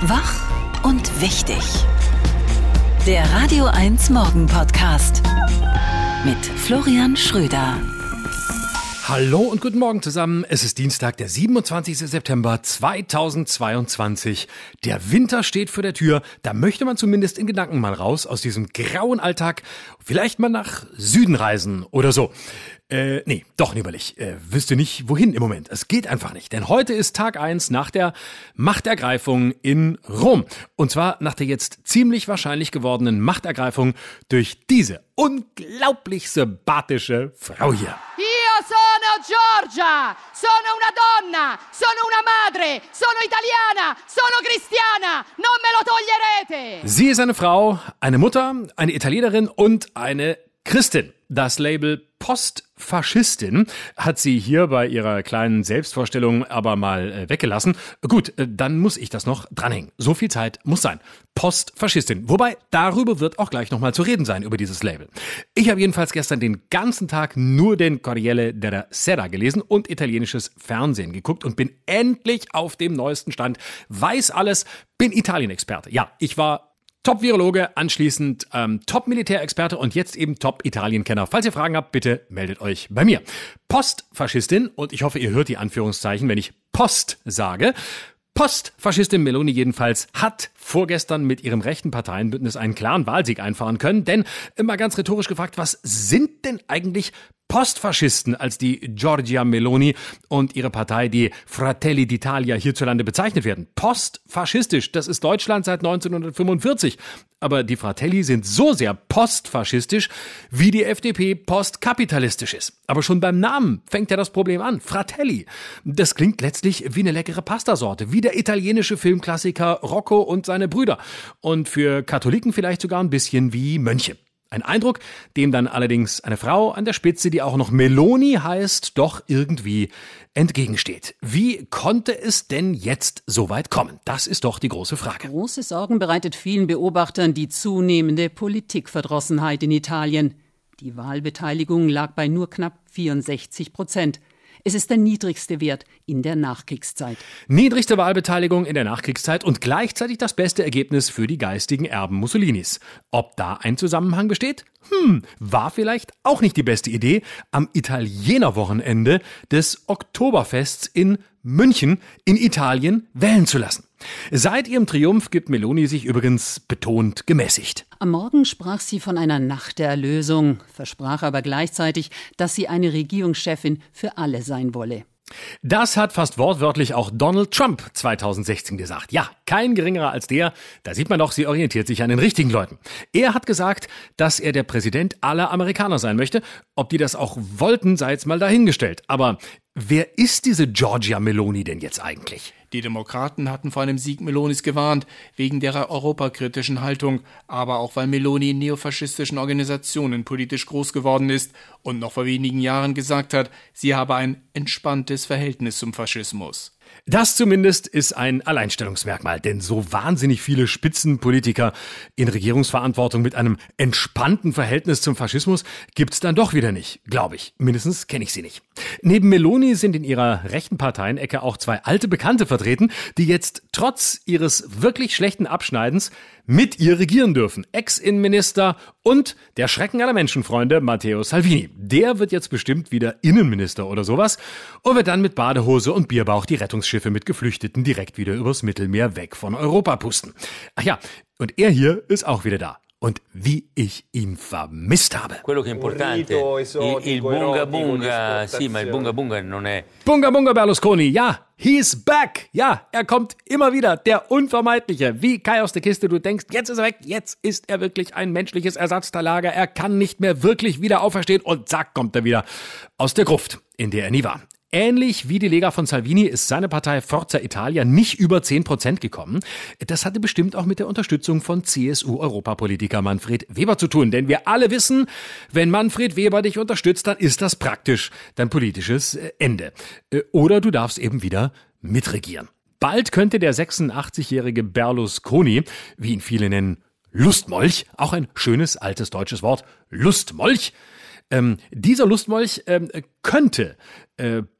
Wach und wichtig. Der Radio 1 Morgen Podcast mit Florian Schröder. Hallo und guten Morgen zusammen. Es ist Dienstag, der 27. September 2022. Der Winter steht vor der Tür. Da möchte man zumindest in Gedanken mal raus aus diesem grauen Alltag. Vielleicht mal nach Süden reisen oder so. Nee, doch lieberlich. Wüsste nicht, wohin im Moment. Es geht einfach nicht. Denn heute ist Tag 1 nach der Machtergreifung in Rom. Und zwar nach der jetzt ziemlich wahrscheinlich gewordenen Machtergreifung durch diese unglaublich sympathische Frau hier. Io sono Giorgia, sono una donna, sono una madre, sono italiana, sono cristiana, non me lo toglierete. Sie ist eine Frau, eine Mutter, eine Italienerin und eine Christin. Das Label Postfaschistin hat sie hier bei ihrer kleinen Selbstvorstellung aber mal weggelassen. Gut, dann muss ich das noch dranhängen. So viel Zeit muss sein. Postfaschistin. Wobei, darüber wird auch gleich nochmal zu reden sein, über dieses Label. Ich habe jedenfalls gestern den ganzen Tag nur den Corriere della Sera gelesen und italienisches Fernsehen geguckt und bin endlich auf dem neuesten Stand. Weiß alles, bin Italien-Experte. Ja, ich war Top-Virologe, anschließend Top-Militärexperte und jetzt eben Top-Italien-Kenner. Falls ihr Fragen habt, bitte meldet euch bei mir. Postfaschistin, und ich hoffe, ihr hört die Anführungszeichen, wenn ich Post sage. Postfaschistin Meloni jedenfalls hat vorgestern mit ihrem rechten Parteienbündnis einen klaren Wahlsieg einfahren können. Denn, immer ganz rhetorisch gefragt, was sind denn eigentlich Postfaschisten, als die Giorgia Meloni und ihre Partei, die Fratelli d'Italia, hierzulande bezeichnet werden? Postfaschistisch, das ist Deutschland seit 1945. Aber die Fratelli sind so sehr postfaschistisch, wie die FDP postkapitalistisch ist. Aber schon beim Namen fängt ja das Problem an. Fratelli. Das klingt letztlich wie eine leckere Pastasorte, wie der italienische Filmklassiker Rocco und seine Brüder. Und für Katholiken vielleicht sogar ein bisschen wie Mönche. Ein Eindruck, dem dann allerdings eine Frau an der Spitze, die auch noch Meloni heißt, doch irgendwie entgegensteht. Wie konnte es denn jetzt so weit kommen? Das ist doch die große Frage. Große Sorgen bereitet vielen Beobachtern die zunehmende Politikverdrossenheit in Italien. Die Wahlbeteiligung lag bei nur knapp 64%. Es ist der niedrigste Wert in der Nachkriegszeit. Niedrigste Wahlbeteiligung in der Nachkriegszeit und gleichzeitig das beste Ergebnis für die geistigen Erben Mussolinis. Ob da ein Zusammenhang besteht? War vielleicht auch nicht die beste Idee, am Italienerwochenende des Oktoberfests in München in Italien wählen zu lassen. Seit ihrem Triumph gibt Meloni sich übrigens betont gemäßigt. Am Morgen sprach sie von einer Nacht der Erlösung, versprach aber gleichzeitig, dass sie eine Regierungschefin für alle sein wolle. Das hat fast wortwörtlich auch Donald Trump 2016 gesagt. Ja, kein geringerer als der. Da sieht man doch, sie orientiert sich an den richtigen Leuten. Er hat gesagt, dass er der Präsident aller Amerikaner sein möchte. Ob die das auch wollten, sei jetzt mal dahingestellt. Aber wer ist diese Giorgia Meloni denn jetzt eigentlich? Die Demokraten hatten vor einem Sieg Melonis gewarnt, wegen der europakritischen Haltung, aber auch weil Meloni in neofaschistischen Organisationen politisch groß geworden ist und noch vor wenigen Jahren gesagt hat, sie habe ein entspanntes Verhältnis zum Faschismus. Das zumindest ist ein Alleinstellungsmerkmal, denn so wahnsinnig viele Spitzenpolitiker in Regierungsverantwortung mit einem entspannten Verhältnis zum Faschismus gibt's dann doch wieder nicht, glaube ich. Mindestens kenne ich sie nicht. Neben Meloni sind in ihrer rechten Parteienecke auch zwei alte Bekannte vertreten, die jetzt trotz ihres wirklich schlechten Abschneidens mit ihr regieren dürfen. Ex-Innenminister und der Schrecken aller Menschenfreunde Matteo Salvini. Der wird jetzt bestimmt wieder Innenminister oder sowas und wird dann mit Badehose und Bierbauch die Rettungsschiffe mit Geflüchteten direkt wieder übers Mittelmeer weg von Europa pusten. Ach ja, und er hier ist auch wieder da. Und wie ich ihn vermisst habe. Quello che è importante, il bunga bunga, sì, ma il bunga bunga non è... Bunga bunga Berlusconi, ja, he's back. Ja, er kommt immer wieder, der Unvermeidliche. Wie Kai aus der Kiste, du denkst, jetzt ist er weg, jetzt ist er wirklich ein menschliches Ersatzteillager. Er kann nicht mehr wirklich wieder auferstehen und zack, kommt er wieder aus der Gruft, in der er nie war. Ähnlich wie die Lega von Salvini ist seine Partei Forza Italia nicht über 10% gekommen. Das hatte bestimmt auch mit der Unterstützung von CSU-Europapolitiker Manfred Weber zu tun. Denn wir alle wissen, wenn Manfred Weber dich unterstützt, dann ist das praktisch dein politisches Ende. Oder du darfst eben wieder mitregieren. Bald könnte der 86-jährige Berlusconi, wie ihn viele nennen, Lustmolch, auch ein schönes altes deutsches Wort, Lustmolch, dieser Lustmolch könnte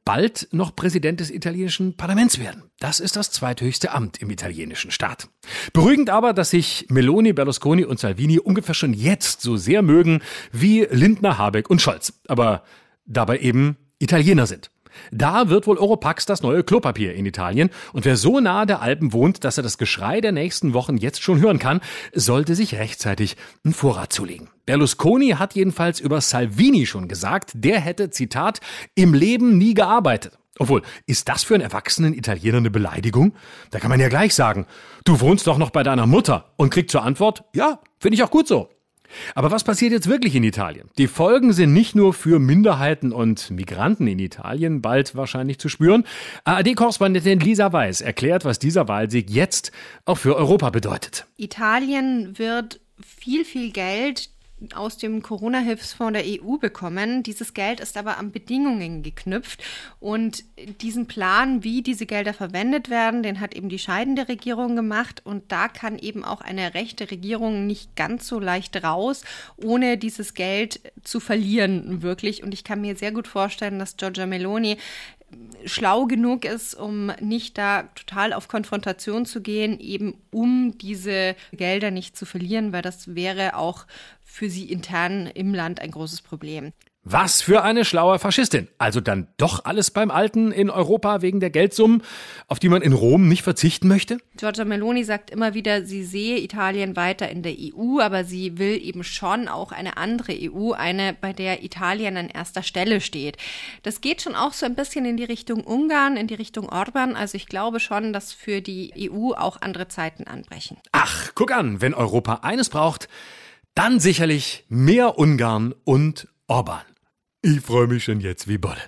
bald noch Präsident des italienischen Parlaments werden. Das ist das zweithöchste Amt im italienischen Staat. Beruhigend aber, dass sich Meloni, Berlusconi und Salvini ungefähr schon jetzt so sehr mögen wie Lindner, Habeck und Scholz. Aber dabei eben Italiener sind. Da wird wohl Oropax das neue Klopapier in Italien. Und wer so nahe der Alpen wohnt, dass er das Geschrei der nächsten Wochen jetzt schon hören kann, sollte sich rechtzeitig einen Vorrat zulegen. Berlusconi hat jedenfalls über Salvini schon gesagt, der hätte, Zitat, im Leben nie gearbeitet. Obwohl, ist das für einen erwachsenen Italiener eine Beleidigung? Da kann man ja gleich sagen, du wohnst doch noch bei deiner Mutter und kriegt zur Antwort, ja, finde ich auch gut so. Aber was passiert jetzt wirklich in Italien? Die Folgen sind nicht nur für Minderheiten und Migranten in Italien bald wahrscheinlich zu spüren. ARD-Korrespondentin Lisa Weiß erklärt, was dieser Wahlsieg jetzt auch für Europa bedeutet. Italien wird viel Geld aus dem Corona-Hilfsfonds der EU bekommen. Dieses Geld ist aber an Bedingungen geknüpft und diesen Plan, wie diese Gelder verwendet werden, den hat eben die scheidende Regierung gemacht und da kann eben auch eine rechte Regierung nicht ganz so leicht raus, ohne dieses Geld zu verlieren, wirklich. Und ich kann mir sehr gut vorstellen, dass Giorgia Meloni schlau genug ist, um nicht da total auf Konfrontation zu gehen, eben um diese Gelder nicht zu verlieren, weil das wäre auch für sie intern im Land ein großes Problem. Was für eine schlaue Faschistin. Also dann doch alles beim Alten in Europa wegen der Geldsummen, auf die man in Rom nicht verzichten möchte? Giorgia Meloni sagt immer wieder, sie sehe Italien weiter in der EU, aber sie will eben schon auch eine andere EU, eine, bei der Italien an erster Stelle steht. Das geht schon auch so ein bisschen in die Richtung Ungarn, in die Richtung Orban. Also ich glaube schon, dass für die EU auch andere Zeiten anbrechen. Ach, guck an, wenn Europa eines braucht, dann sicherlich mehr Ungarn und Orban. Ich freue mich schon jetzt wie Bolle.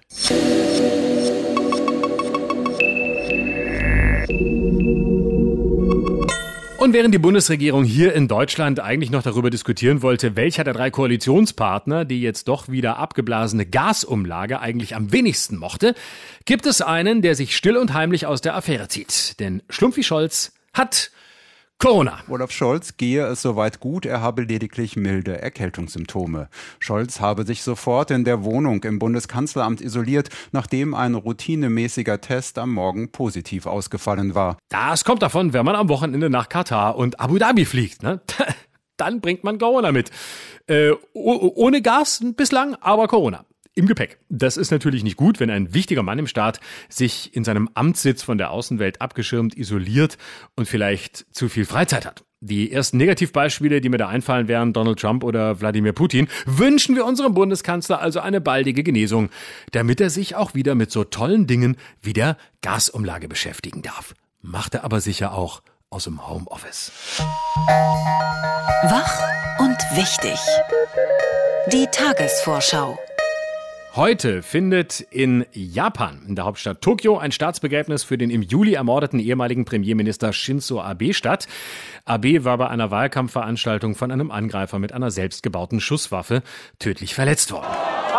Und während die Bundesregierung hier in Deutschland eigentlich noch darüber diskutieren wollte, welcher der 3 Koalitionspartner die jetzt doch wieder abgeblasene Gasumlage eigentlich am wenigsten mochte, gibt es einen, der sich still und heimlich aus der Affäre zieht. Denn Schlumpfi Scholz hat Corona. Olaf Scholz gehe es soweit gut, er habe lediglich milde Erkältungssymptome. Scholz habe sich sofort in der Wohnung im Bundeskanzleramt isoliert, nachdem ein routinemäßiger Test am Morgen positiv ausgefallen war. Das kommt davon, wenn man am Wochenende nach Katar und Abu Dhabi fliegt, ne? Dann bringt man Corona mit. Ohne Gas bislang, aber Corona. Im Gepäck. Das ist natürlich nicht gut, wenn ein wichtiger Mann im Staat sich in seinem Amtssitz von der Außenwelt abgeschirmt, isoliert und vielleicht zu viel Freizeit hat. Die ersten Negativbeispiele, die mir da einfallen, wären Donald Trump oder Wladimir Putin. Wünschen wir unserem Bundeskanzler also eine baldige Genesung, damit er sich auch wieder mit so tollen Dingen wie der Gasumlage beschäftigen darf. Macht er aber sicher auch aus dem Homeoffice. Wach und wichtig. Die Tagesvorschau. Heute findet in Japan, in der Hauptstadt Tokio, ein Staatsbegräbnis für den im Juli ermordeten ehemaligen Premierminister Shinzo Abe statt. Abe war bei einer Wahlkampfveranstaltung von einem Angreifer mit einer selbstgebauten Schusswaffe tödlich verletzt worden.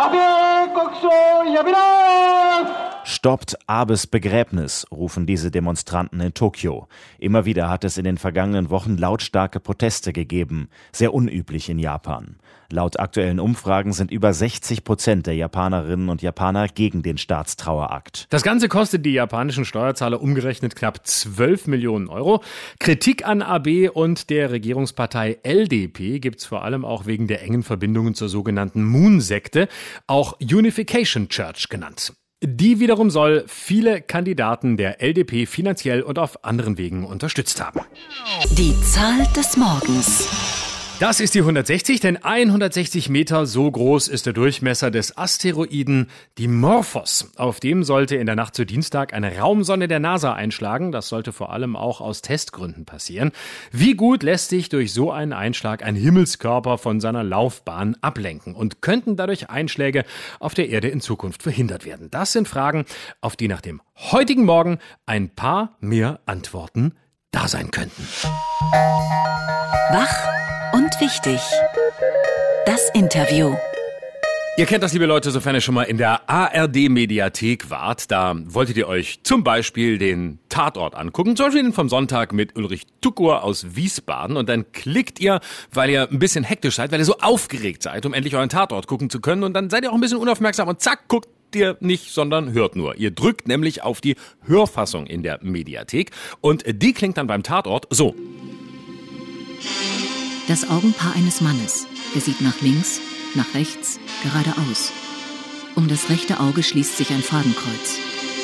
Stoppt Abes Begräbnis, rufen diese Demonstranten in Tokio. Immer wieder hat es in den vergangenen Wochen lautstarke Proteste gegeben, sehr unüblich in Japan. Laut aktuellen Umfragen sind über 60% der Japanerinnen und Japaner gegen den Staatstrauerakt. Das Ganze kostet die japanischen Steuerzahler umgerechnet knapp 12 Millionen Euro. Kritik an Abe und der Regierungspartei LDP gibt's vor allem auch wegen der engen Verbindungen zur sogenannten Moon-Sekte, auch Unification Church genannt. Die wiederum soll viele Kandidaten der LDP finanziell und auf anderen Wegen unterstützt haben. Die Zahl des Morgens. Das ist die 160, denn 160 Meter so groß ist der Durchmesser des Asteroiden Dimorphos. Auf dem sollte in der Nacht zu Dienstag eine Raumsonde der NASA einschlagen. Das sollte vor allem auch aus Testgründen passieren. Wie gut lässt sich durch so einen Einschlag ein Himmelskörper von seiner Laufbahn ablenken? Und könnten dadurch Einschläge auf der Erde in Zukunft verhindert werden? Das sind Fragen, auf die nach dem heutigen Morgen ein paar mehr Antworten da sein könnten. Wach und wichtig. Das Interview. Ihr kennt das, liebe Leute, sofern ihr schon mal in der ARD-Mediathek wart. Da wolltet ihr euch zum Beispiel den Tatort angucken, zum Beispiel den vom Sonntag mit Ulrich Tukur aus Wiesbaden. Und dann klickt ihr, weil ihr ein bisschen hektisch seid, weil ihr so aufgeregt seid, um endlich euren Tatort gucken zu können. Und dann seid ihr auch ein bisschen unaufmerksam und zack, guckt ihr nicht, sondern hört nur. Ihr drückt nämlich auf die Hörfassung in der Mediathek und die klingt dann beim Tatort so. Das Augenpaar eines Mannes. Er sieht nach links, nach rechts, geradeaus. Um das rechte Auge schließt sich ein Fadenkreuz.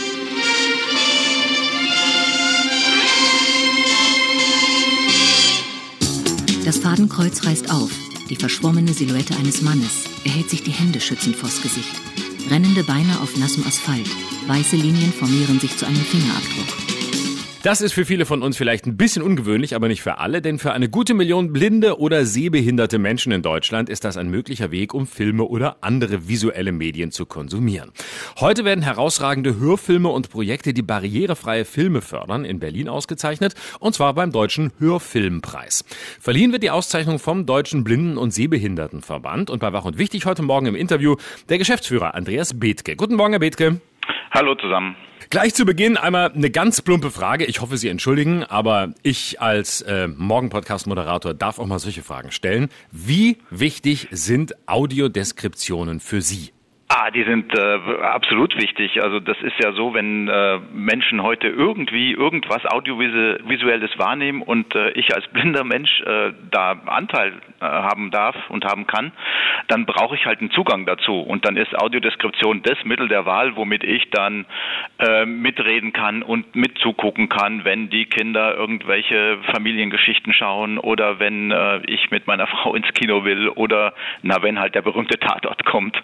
Das Fadenkreuz reißt auf. Die verschwommene Silhouette eines Mannes. Er hält sich die Hände schützend vors Gesicht. Rennende Beine auf nassem Asphalt. Weiße Linien formieren sich zu einem Fingerabdruck. Das ist für viele von uns vielleicht ein bisschen ungewöhnlich, aber nicht für alle, denn für eine gute Million blinde oder sehbehinderte Menschen in Deutschland ist das ein möglicher Weg, um Filme oder andere visuelle Medien zu konsumieren. Heute werden herausragende Hörfilme und Projekte, die barrierefreie Filme fördern, in Berlin ausgezeichnet, und zwar beim Deutschen Hörfilmpreis. Verliehen wird die Auszeichnung vom Deutschen Blinden- und Sehbehindertenverband und bei Wach und Wichtig heute Morgen im Interview der Geschäftsführer Andreas Bethke. Guten Morgen, Herr Bethke. Hallo zusammen. Gleich zu Beginn einmal eine ganz plumpe Frage. Ich hoffe, Sie entschuldigen, aber ich als Morgen-Podcast-Moderator darf auch mal solche Fragen stellen. Wie wichtig sind Audiodeskriptionen für Sie? Die sind absolut wichtig. Also das ist ja so, wenn Menschen heute irgendwas Audiovisuelles wahrnehmen und ich als blinder Mensch da Anteil haben darf und haben kann, dann brauche ich halt einen Zugang dazu. Und dann ist Audiodeskription das Mittel der Wahl, womit ich dann mitreden kann und mitzugucken kann, wenn die Kinder irgendwelche Familiengeschichten schauen oder wenn ich mit meiner Frau ins Kino will oder wenn halt der berühmte Tatort kommt,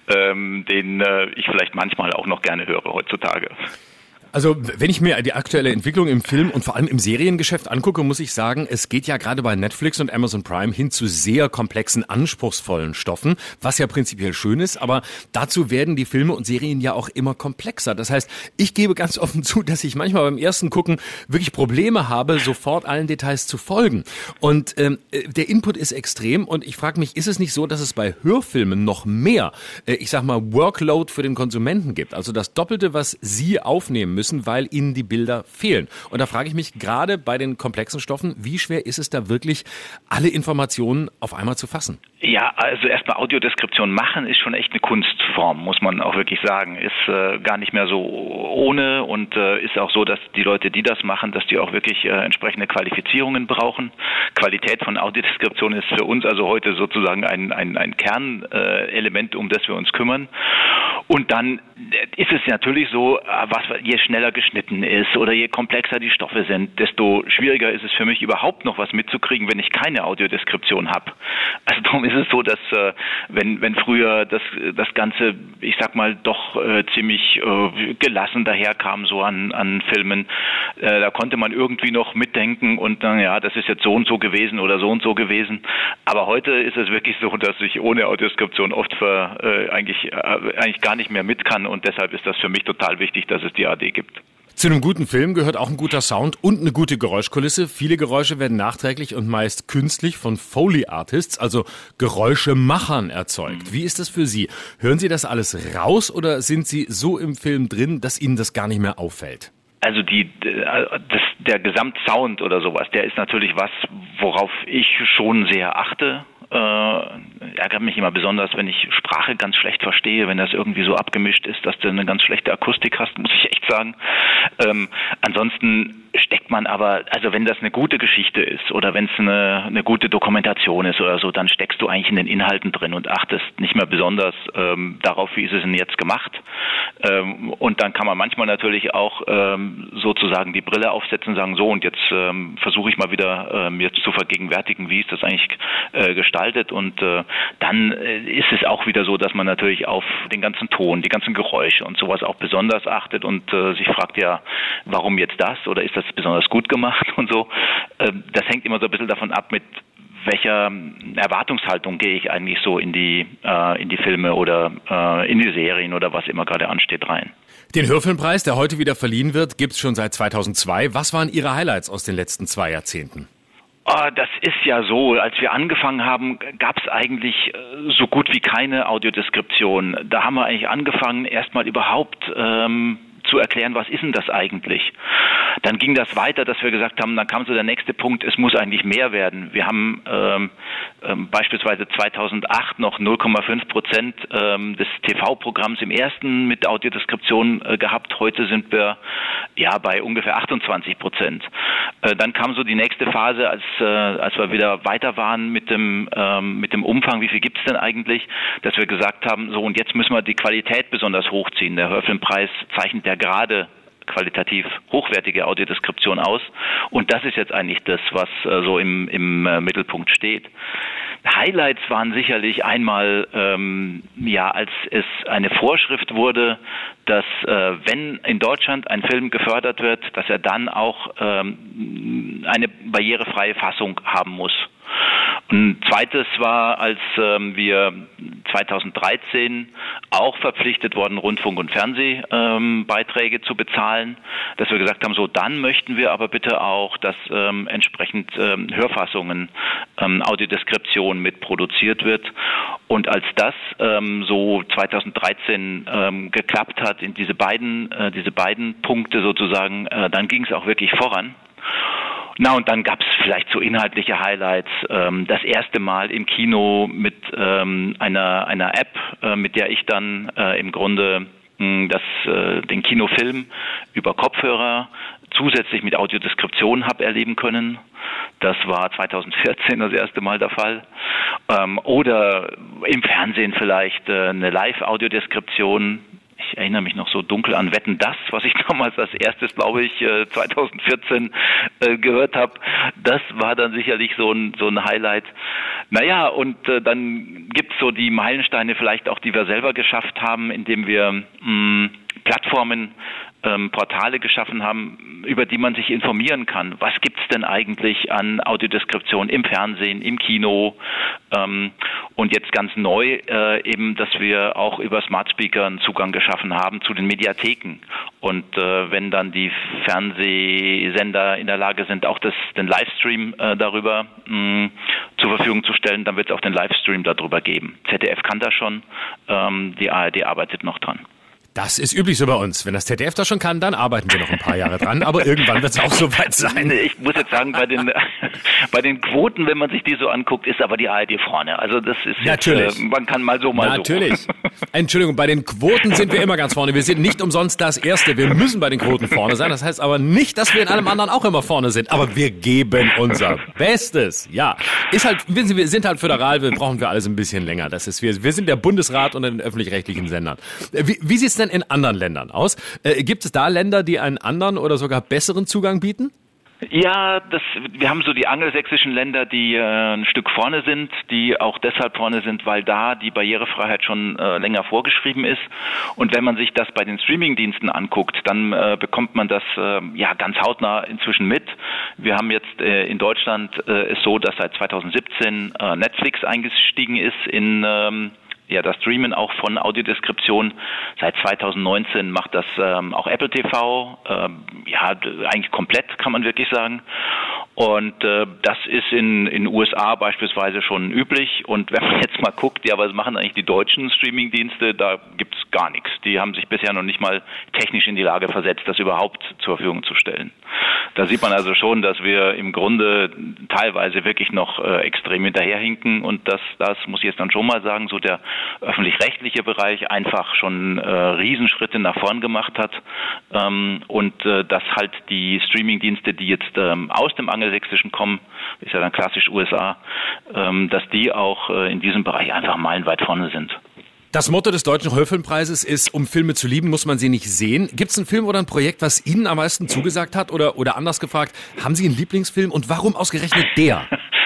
den ich vielleicht manchmal auch noch gerne höre heutzutage. Also wenn ich mir die aktuelle Entwicklung im Film und vor allem im Seriengeschäft angucke, muss ich sagen, es geht ja gerade bei Netflix und Amazon Prime hin zu sehr komplexen, anspruchsvollen Stoffen, was ja prinzipiell schön ist, aber dazu werden die Filme und Serien ja auch immer komplexer. Das heißt, ich gebe ganz offen zu, dass ich manchmal beim ersten Gucken wirklich Probleme habe, sofort allen Details zu folgen. Und der Input ist extrem und ich frage mich, ist es nicht so, dass es bei Hörfilmen noch mehr, Workload für den Konsumenten gibt? Also das Doppelte, was Sie aufnehmen müssen, weil ihnen die Bilder fehlen. Und da frage ich mich, gerade bei den komplexen Stoffen, wie schwer ist es da wirklich, alle Informationen auf einmal zu fassen? Ja, also erstmal Audiodeskription machen ist schon echt eine Kunstform, muss man auch wirklich sagen. Ist gar nicht mehr so ohne und ist auch so, dass die Leute, die das machen, dass die auch wirklich entsprechende Qualifizierungen brauchen. Qualität von Audiodeskription ist für uns also heute sozusagen ein Kernelement, um das wir uns kümmern. Und dann ist es natürlich so, je schneller geschnitten ist oder je komplexer die Stoffe sind, desto schwieriger ist es für mich überhaupt noch was mitzukriegen, wenn ich keine Audiodeskription habe. Also darum ist es so, dass wenn früher das Ganze, ich sag mal, doch ziemlich gelassen daherkam so an Filmen, da konnte man irgendwie noch mitdenken und dann, ja, das ist jetzt so und so gewesen oder so und so gewesen. Aber heute ist es wirklich so, dass ich ohne Audiodeskription oft eigentlich gar nicht mehr mit kann und deshalb ist das für mich total wichtig, dass es die AD gibt. Zu einem guten Film gehört auch ein guter Sound und eine gute Geräuschkulisse. Viele Geräusche werden nachträglich und meist künstlich von Foley-Artists, also Geräuschemachern, erzeugt. Wie ist das für Sie? Hören Sie das alles raus oder sind Sie so im Film drin, dass Ihnen das gar nicht mehr auffällt? Also der Gesamtsound oder sowas, der ist natürlich was, worauf ich schon sehr achte. Ärgert mich immer besonders, wenn ich Sprache ganz schlecht verstehe, wenn das irgendwie so abgemischt ist, dass du eine ganz schlechte Akustik hast, muss ich echt sagen. Ansonsten steckt man aber, also wenn das eine gute Geschichte ist oder wenn es eine gute Dokumentation ist oder so, dann steckst du eigentlich in den Inhalten drin und achtest nicht mehr besonders darauf, wie ist es denn jetzt gemacht. Und dann kann man manchmal natürlich auch sozusagen die Brille aufsetzen und sagen, so und jetzt versuche ich mal wieder mir zu vergegenwärtigen, wie ist das eigentlich gestaltet und dann ist es auch wieder so, dass man natürlich auf den ganzen Ton, die ganzen Geräusche und sowas auch besonders achtet und sich fragt ja, warum jetzt das oder ist das besonders gut gemacht und so. Das hängt immer so ein bisschen davon ab, mit welcher Erwartungshaltung gehe ich eigentlich so in die Filme oder in die Serien oder was immer gerade ansteht rein. Den Hörfilmpreis, der heute wieder verliehen wird, gibt's schon seit 2002. Was waren Ihre Highlights aus den letzten 2 Jahrzehnten? Das ist ja so, als wir angefangen haben, gab es eigentlich so gut wie keine Audiodeskription. Da haben wir eigentlich angefangen, erstmal überhaupt zu erklären, was ist denn das eigentlich? Dann ging das weiter, dass wir gesagt haben, dann kam so der nächste Punkt, es muss eigentlich mehr werden. Wir haben beispielsweise 2008 noch 0,5% des TV-Programms im ersten mit Audiodeskription gehabt. Heute sind wir bei ungefähr 28%. Dann kam so die nächste Phase, als wir wieder weiter waren mit dem Umfang, wie viel gibt es denn eigentlich, dass wir gesagt haben, so und jetzt müssen wir die Qualität besonders hochziehen. Der Hörfilmpreis zeichnet ja gerade qualitativ hochwertige Audiodeskription aus und das ist jetzt eigentlich das, was so im Mittelpunkt steht. Highlights waren sicherlich einmal, als es eine Vorschrift wurde, dass wenn in Deutschland ein Film gefördert wird, dass er dann auch eine barrierefreie Fassung haben muss. Ein zweites war, als wir 2013 auch verpflichtet wurden, Rundfunk- und Fernsehbeiträge zu bezahlen, dass wir gesagt haben, so dann möchten wir aber bitte auch, dass entsprechend Hörfassungen, Audiodeskription mitproduziert wird. Und als das so 2013 geklappt hat, in diese beiden Punkte sozusagen, dann ging es auch wirklich voran. Na, und dann gab's vielleicht so inhaltliche Highlights. Das erste Mal im Kino mit einer App, mit der ich dann im Grunde den Kinofilm über Kopfhörer zusätzlich mit Audiodeskription habe erleben können. Das war 2014 das erste Mal der Fall. Oder im Fernsehen vielleicht eine Live-Audiodeskription. Ich erinnere mich noch so dunkel an Wetten, das, was ich damals als erstes, glaube ich, 2014 gehört habe. Das war dann sicherlich so ein Highlight. Naja, und dann gibt's so die Meilensteine vielleicht auch, die wir selber geschafft haben, indem wir Plattformen, Portale geschaffen haben, über die man sich informieren kann. Was gibt's denn eigentlich an Audiodeskription im Fernsehen, im Kino? Und jetzt ganz neu eben, dass wir auch über Smart Speaker einen Zugang geschaffen haben zu den Mediatheken. Und wenn dann die Fernsehsender in der Lage sind, auch den Livestream darüber zur Verfügung zu stellen, dann wird es auch den Livestream darüber geben. ZDF kann das schon, die ARD arbeitet noch dran. Das ist üblich so bei uns. Wenn das ZDF das schon kann, dann arbeiten wir noch ein paar Jahre dran. Aber irgendwann wird es auch soweit sein. Ich muss jetzt sagen, bei den Quoten, wenn man sich die so anguckt, ist aber die ARD vorne. Also das ist natürlich. Jetzt, man kann mal so, mal natürlich. so. Entschuldigung, bei den Quoten sind wir immer ganz vorne. Wir sind nicht umsonst das Erste. Wir müssen bei den Quoten vorne sein. Das heißt aber nicht, dass wir in allem anderen auch immer vorne sind. Aber wir geben unser Bestes. Ja, ist halt, wir sind halt föderal. Wir brauchen für alles ein bisschen länger. Das ist wir sind der Bundesrat unter den öffentlich-rechtlichen Sendern. Wie sieht's denn in anderen Ländern aus? Gibt es da Länder, die einen anderen oder sogar besseren Zugang bieten? Ja, wir haben so die angelsächsischen Länder, die ein Stück vorne sind, die auch deshalb vorne sind, weil da die Barrierefreiheit schon länger vorgeschrieben ist. Und wenn man sich das bei den Streamingdiensten anguckt, dann bekommt man das ganz hautnah inzwischen mit. Wir haben jetzt in Deutschland es so, dass seit 2017 Netflix eingestiegen ist in das Streamen auch von Audiodeskription. Seit 2019 macht das auch Apple TV, eigentlich komplett, kann man wirklich sagen. Und das ist in USA beispielsweise schon üblich. Und wenn man jetzt mal guckt, was machen eigentlich die deutschen Streamingdienste, da gibt's gar nichts. Die haben sich bisher noch nicht mal technisch in die Lage versetzt, das überhaupt zur Verfügung zu stellen. Da sieht man also schon, dass wir im Grunde teilweise wirklich noch extrem hinterherhinken und das muss ich jetzt dann schon mal sagen, so der öffentlich-rechtliche Bereich einfach schon Riesenschritte nach vorn gemacht hat und dass halt die Streamingdienste, die jetzt aus dem Angelsächsischen kommen, ist ja dann klassisch USA, dass die auch in diesem Bereich einfach meilenweit vorne sind. Das Motto des Deutschen Hörfilmpreises ist, um Filme zu lieben, muss man sie nicht sehen. Gibt es ein Film oder ein Projekt, was Ihnen am meisten zugesagt hat? Oder anders gefragt, haben Sie einen Lieblingsfilm und warum ausgerechnet der?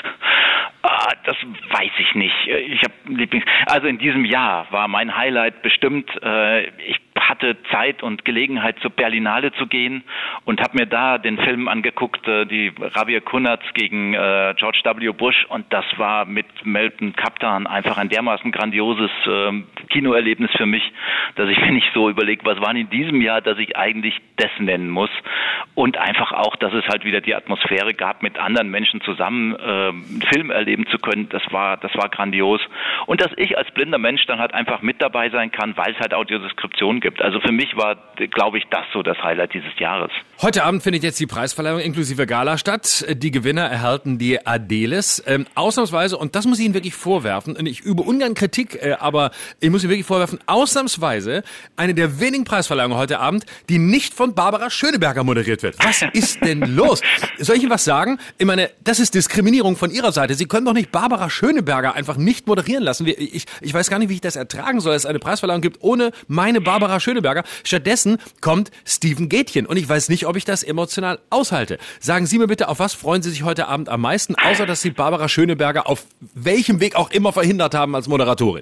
Das weiß ich nicht. Ich habe Also in diesem Jahr war mein Highlight bestimmt, ich hatte Zeit und Gelegenheit zur Berlinale zu gehen und habe mir da den Film angeguckt, die Rabia Kunatz gegen George W. Bush und das war mit Melton Kaptan einfach ein dermaßen grandioses Kinoerlebnis für mich, dass ich mir nicht so überlege, was war in diesem Jahr, dass ich eigentlich das nennen muss und einfach auch, dass es halt wieder die Atmosphäre gab, mit anderen Menschen zusammen einen Film erleben zu können, das war grandios und dass ich als blinder Mensch dann halt einfach mit dabei sein kann, weil es halt Audiodeskription gibt gibt. Also für mich war, glaube ich, das so das Highlight dieses Jahres. Heute Abend findet jetzt die Preisverleihung inklusive Gala statt. Die Gewinner erhalten die Adeles. Ausnahmsweise, und das muss ich Ihnen wirklich vorwerfen, und ich übe ungern Kritik, aber ich muss Ihnen wirklich vorwerfen, ausnahmsweise eine der wenigen Preisverleihungen heute Abend, die nicht von Barbara Schöneberger moderiert wird. Was ist denn los? Soll ich Ihnen was sagen? Ich meine, das ist Diskriminierung von Ihrer Seite. Sie können doch nicht Barbara Schöneberger einfach nicht moderieren lassen. Ich weiß gar nicht, wie ich das ertragen soll, dass es eine Preisverleihung gibt ohne meine Barbara Schöneberger. Stattdessen kommt Steven Gätjen und ich weiß nicht, ob ich das emotional aushalte. Sagen Sie mir bitte, auf was freuen Sie sich heute Abend am meisten, außer dass Sie Barbara Schöneberger auf welchem Weg auch immer verhindert haben als Moderatorin?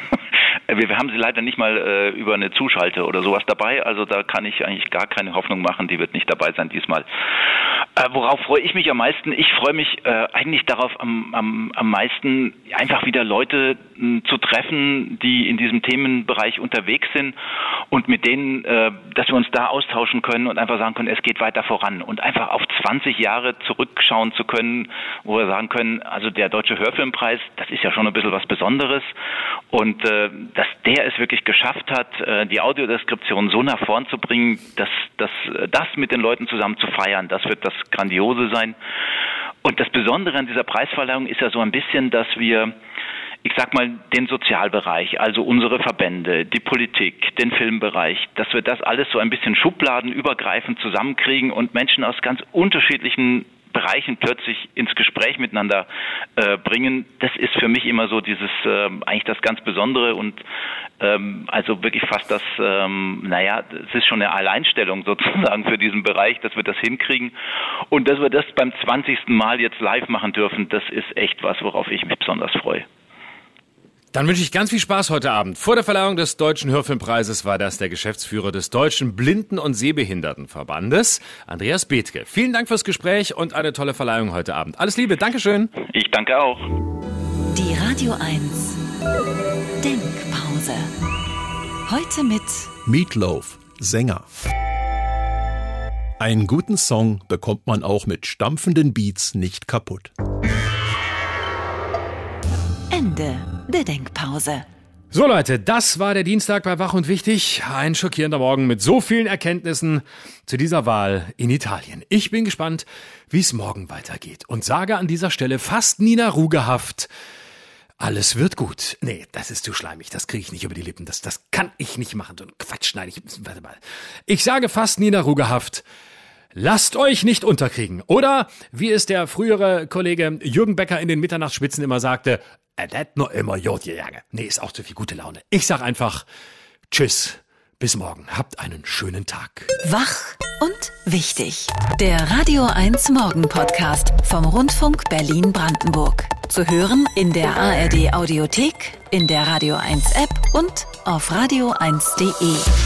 Wir haben sie leider nicht mal über eine Zuschalte oder sowas dabei, also da kann ich eigentlich gar keine Hoffnung machen, die wird nicht dabei sein diesmal. Worauf freue ich mich am meisten? Ich freue mich eigentlich darauf am meisten, einfach wieder Leute zu treffen, die in diesem Themenbereich unterwegs sind und mit denen, dass wir uns da austauschen können und einfach sagen können, es geht weiter voran und einfach auf 20 Jahre zurückschauen zu können, wo wir sagen können, also der Deutsche Hörfilmpreis, das ist ja schon ein bisschen was Besonderes und dass der es wirklich geschafft hat, die Audiodeskription so nach vorn zu bringen, dass das mit den Leuten zusammen zu feiern, das wird das Grandiose sein. Und das Besondere an dieser Preisverleihung ist ja so ein bisschen, dass wir, ich sag mal, den Sozialbereich, also unsere Verbände, die Politik, den Filmbereich, dass wir das alles so ein bisschen schubladenübergreifend zusammenkriegen und Menschen aus ganz unterschiedlichen Bereichen plötzlich ins Gespräch miteinander bringen. Das ist für mich immer so dieses eigentlich das ganz Besondere und also wirklich fast das, es ist schon eine Alleinstellung sozusagen für diesen Bereich, dass wir das hinkriegen und dass wir das beim 20. Mal jetzt live machen dürfen, das ist echt was, worauf ich mich besonders freue. Dann wünsche ich ganz viel Spaß heute Abend. Vor der Verleihung des Deutschen Hörfilmpreises war das der Geschäftsführer des Deutschen Blinden- und Sehbehindertenverbandes, Andreas Bethke. Vielen Dank fürs Gespräch und eine tolle Verleihung heute Abend. Alles Liebe, Dankeschön. Ich danke auch. Die Radio 1 Denkpause. Heute mit Meatloaf, Sänger. Einen guten Song bekommt man auch mit stampfenden Beats nicht kaputt. Ende der Denkpause. So Leute, das war der Dienstag bei Wach und Wichtig. Ein schockierender Morgen mit so vielen Erkenntnissen zu dieser Wahl in Italien. Ich bin gespannt, wie es morgen weitergeht und sage an dieser Stelle fast Nina Rugehaft, alles wird gut. Nee, das ist zu schleimig, das kriege ich nicht über die Lippen, das kann ich nicht machen. So ein Quatsch, nein, warte mal. Ich sage fast Nina Rugehaft, lasst euch nicht unterkriegen. Oder, wie es der frühere Kollege Jürgen Becker in den Mitternachtsspitzen immer sagte, das noch immer Jod gegangen. Nee, ist auch zu viel gute Laune. Ich sag einfach, tschüss, bis morgen. Habt einen schönen Tag. Wach und wichtig. Der Radio 1 Morgen Podcast vom Rundfunk Berlin-Brandenburg. Zu hören in der ARD Audiothek, in der Radio 1 App und auf radio1.de.